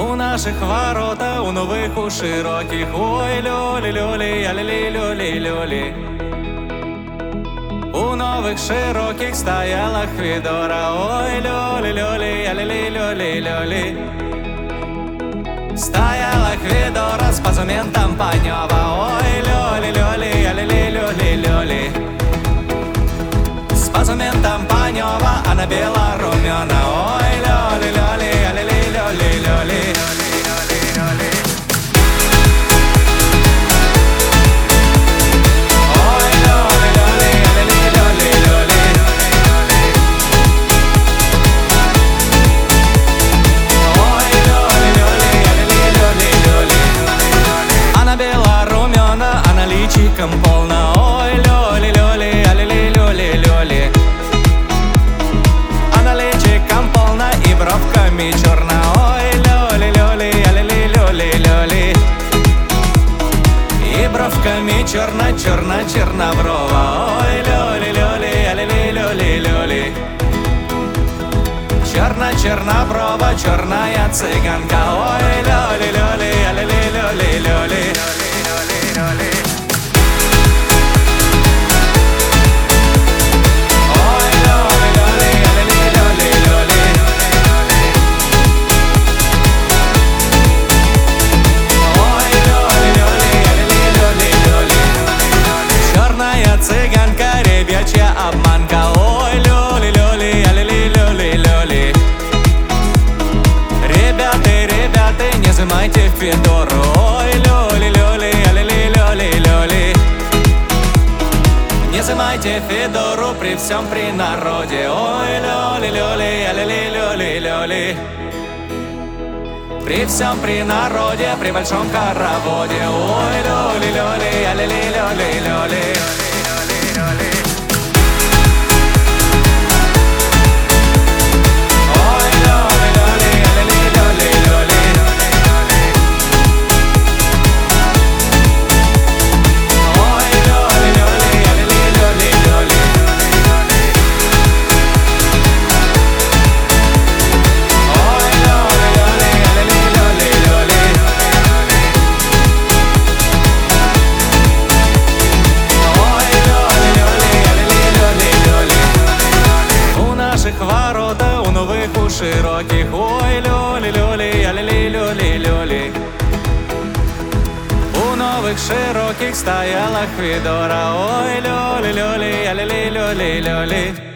У наших ворота, у нових, у широких. Ой, льолі-льолі, я-лі-лі-льолі-льолі. У нових широких стояла Хвідора. Ой, льолі-льолі, я-лі-лі-льолі-льолі. Стояла Хвідора з позументом Паньова. Ой, льолі-льолі, я-лі-лі-льолі-льолі. С позументом Паньова, она белорумена. Ой, льолі-льолі, я-лі-лі-льолі-льолі. Личиком полна, ой, лёли-лёли, а-ли-ли-лёли-лёли. Она личиком полна и бровками черна, ой, лёли-лёли, а-ли-ли-лёли-лёли. И бровками черна-черна-черноброва, ой, лёли-лёли, а-ли-ли-лёли-лёли. Черна-черноброва, черная цыганка, ой, лёли-лёли, а-ли-ли-лёли-лёли. Цыганка, ребячья обманка, ой, лёли-лёли, а-ли-ли-лёли-лёли. Ребята, не замайте Федору, ой, лёли-лёли, а-ли-ли-лёли-лёли. Не замайте Федору при всем при народе, ой, лёли-лёли, а-ли-ли-лёли-лёли. При всем при народе, при большом хороводе, ой, лёли-лёли, а-ли-ли-лёли-лёли. Ворота у новых, у широких, ой, лёли-лёли, я-ли-ли-лёли-лёли. У новых широких стояла Хвідора, ой, лёли-лёли, я-ли-ли-лёли-лёли.